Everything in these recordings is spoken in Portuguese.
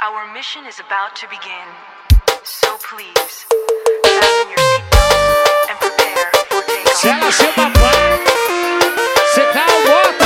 Our mission is about to begin, so please, fasten your seatbelts and prepare for takeoff. Se ela ser papai, cê tá o moto.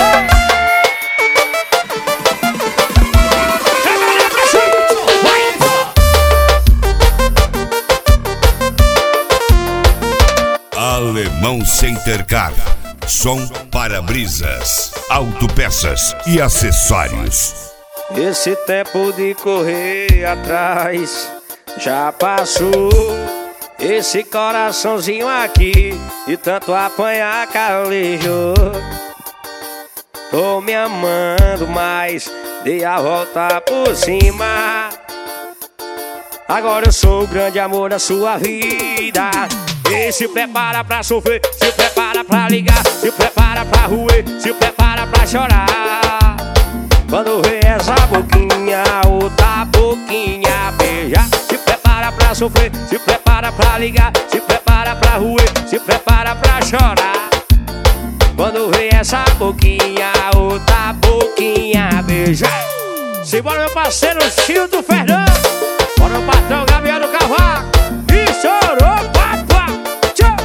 Alemão Center Car. Som, para-brisas, autopeças e acessórios. Esse tempo de correr atrás já passou. Esse coraçãozinho aqui de tanto apanhar calejou. Tô me amando, mas dei a volta por cima. Agora eu sou o grande amor da sua vida. E se prepara pra sofrer, se prepara pra ligar, se prepara pra roer, se prepara pra chorar. Quando vê essa boquinha, outra boquinha beijar. Se prepara pra sofrer, se prepara pra ligar, se prepara pra roer, se prepara pra chorar. Quando vê essa boquinha, outra boquinha beijar. Simbora meu parceiro Chilton Fernando, bora o patrão Gabriel do Cavaco. E chorou, papá. Tchau.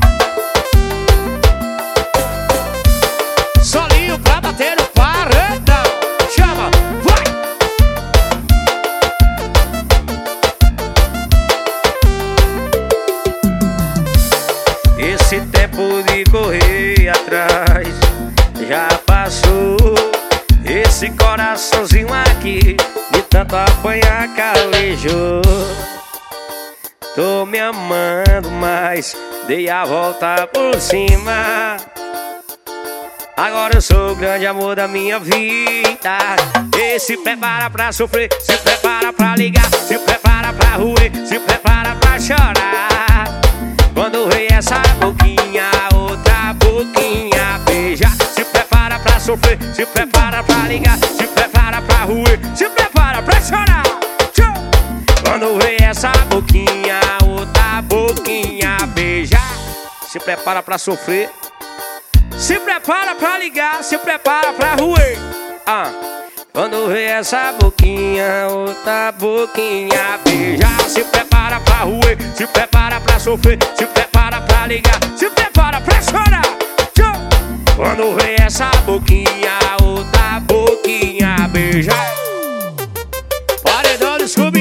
Solinho pra bater no paredão. Chama, vai. Esse tempo de correr atrás já passou. Esse coraçãozinho aqui de tanto apanhar calejou. Tô me amando, mas dei a volta por cima. Agora eu sou o grande amor da minha vida. E se prepara pra sofrer, se prepara pra ligar, se prepara pra roer, se prepara pra chorar. Quando vem essa boquinha, outra boquinha beijar. Se prepara pra sofrer, se prepara pra ligar, se prepara pra roer, se prepara pra chorar. Tchau. Quando vem essa boquinha, outra boquinha beijar. Se prepara pra sofrer, se prepara pra ligar, se prepara pra roer. Quando vê essa boquinha, outra boquinha beijar. Se prepara pra roer, se prepara pra sofrer, se prepara pra ligar, se prepara pra chorar. Tchau. Quando vê essa boquinha, outra boquinha beijar. Paredão do Scooby.